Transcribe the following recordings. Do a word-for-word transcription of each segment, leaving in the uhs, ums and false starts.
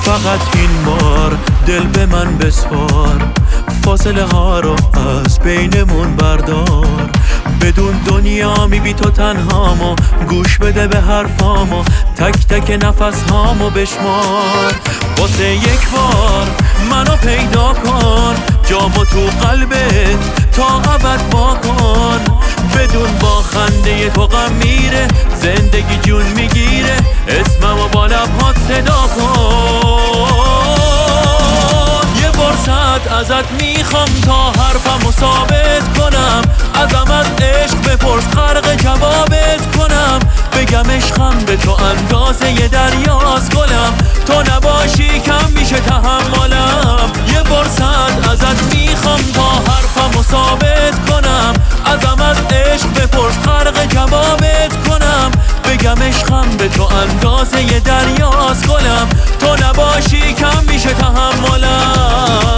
فقط این بار دل به من بسپار، فاصله ها رو از بینمون بردار. بدون دنیا می بی تو تنهامو، گوش بده به حرفامو، تک تک نفس هامو بشمار. واسه یک بار منو پیدا کن، جامو تو قلبت تا ابد واکن. بدون با خنده تو غم میره، زندگی جون میگیره، اسممو با لبهات صدا کن. یه فرصت ازت میخوام تا حرفمو ثابت کنم، ازم از عشق بپرس غرق جوابت کنم. بگم عشقم به تو اندازه ی دریاست گلم، تو نباشی کم میشه تحملم. یه فرصت ازت میخوام تا حرفمو ثابت کنم، ازم از عشق بپرس غرق جوابت کنم. بگم عشقم به تو اندازه ی دریاست گلم، تو نباشی کم میشه تحملم.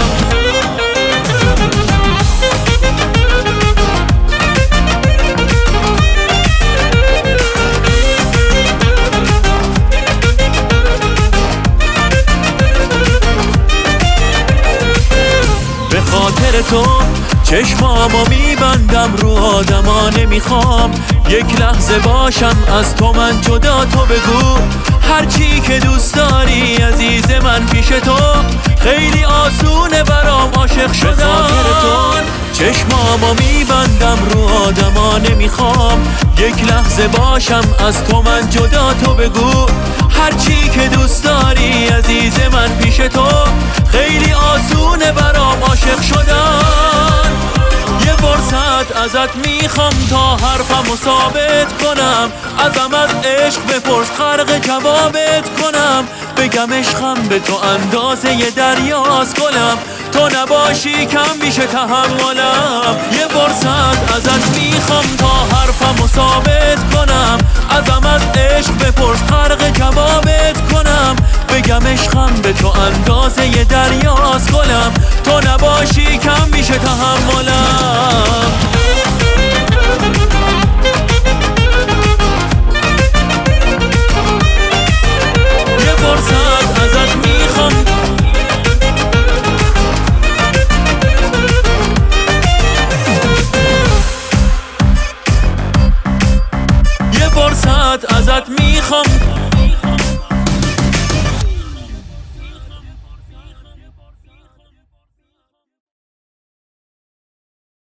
به خاطر تو چشمامو میبندم، رو آدما نمیخوام یک لحظه باشم از تو من جدا. تو بگو هرچی که دوست داری عزیز من پیش تو، خیلی آسونه برام عاشق شدن. به خاطر تو چشمامو میبندم، رو آدما نمیخوام یک لحظه باشم از تو من جدا. تو بگو هرچی که دوست داری عزیز من پیش تو، خیلی آسونه برام عاشق شدن. یه فرصت ازت میخوام تا حرفمو ثابت کنم، ازم از عشق بپرس غرق جوابت کنم. بگم عشقم به تو اندازه ی دریاست گلم، تو نباشی کم میشه تحملم. یه فرصت ازت میخوام تا حرفمو ثابت کنم، ازم از عشق بپرس غرق جوابت کنم. بگم عشقم به تو اندازه ی دریاست گلم، تو نباشی کم میشه تحملم. یه فرصت